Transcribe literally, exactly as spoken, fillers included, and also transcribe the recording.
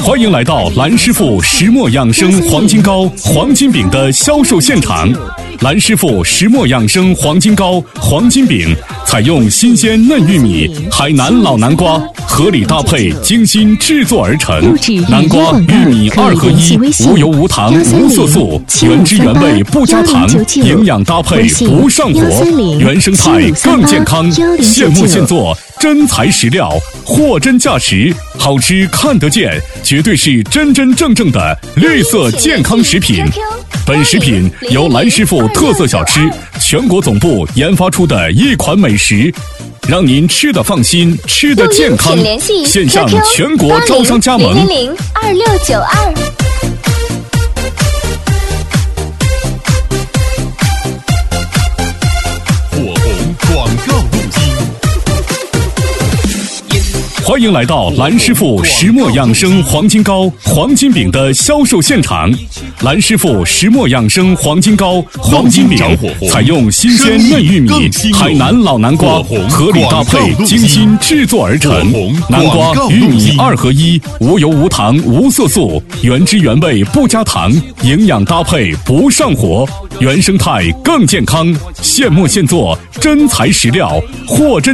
欢迎来到蓝师傅石墨养生黄金膏、黄金饼的销售现场。蓝师傅石墨养生黄金膏、黄金饼采用新鲜嫩玉米、海南老南瓜，合理搭配，精心制作而成。南瓜、玉米二合一，无油无糖无色素，原汁原味不加糖，营养搭配不上火，原生态更健康，现磨现做，真材实料，货真价实，好吃看得见，绝对是真真正正的绿色健康食品。本食品由蓝师傅特色小吃全国总部研发出的一款美食，让您吃得放心，吃得健康。线上全国招商加盟零零零二六九二。 火红广告录音。欢迎来到蓝师傅石墨养生黄金膏、黄金饼的销售现场。蓝师傅石墨养生黄金膏、黄金饼采用新鲜嫩玉米、海南老南瓜，合理搭配，精心制作而成。南瓜、玉米二合一，无油无糖无色素，原汁原味不加糖，营养搭配不上火，原生态更健康，现磨现做，真材实料，货真